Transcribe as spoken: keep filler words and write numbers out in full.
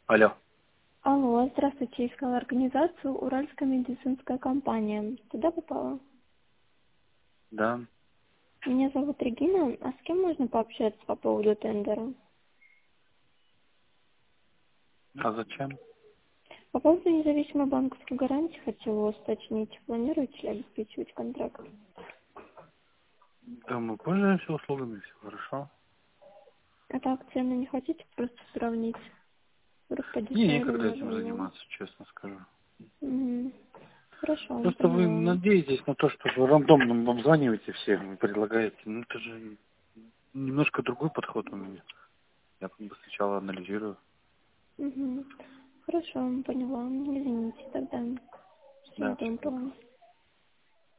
Алло. Алло, здравствуйте, искала организацию Уральская медицинская компания. Туда попала? Да. Меня зовут Регина, а с кем можно пообщаться по поводу тендера? А зачем? По поводу независимой банковской гарантии хотела уточнить, планируете ли обеспечивать контракт? Да, мы пользуемся услугами, все хорошо. А так, цены не хотите просто сравнить? Вдруг Мне подешевле некогда этим можно было? заниматься, честно скажу. Угу. Хорошо, Просто вы поняла. надеетесь на то, что вы рандомно обзваниваете всех, вы предлагаете. Ну, это же немножко другой подход у меня. Я как бы сначала анализирую. Угу. Хорошо, поняла. Извините тогда. Всего Да, всего доброго. доброго.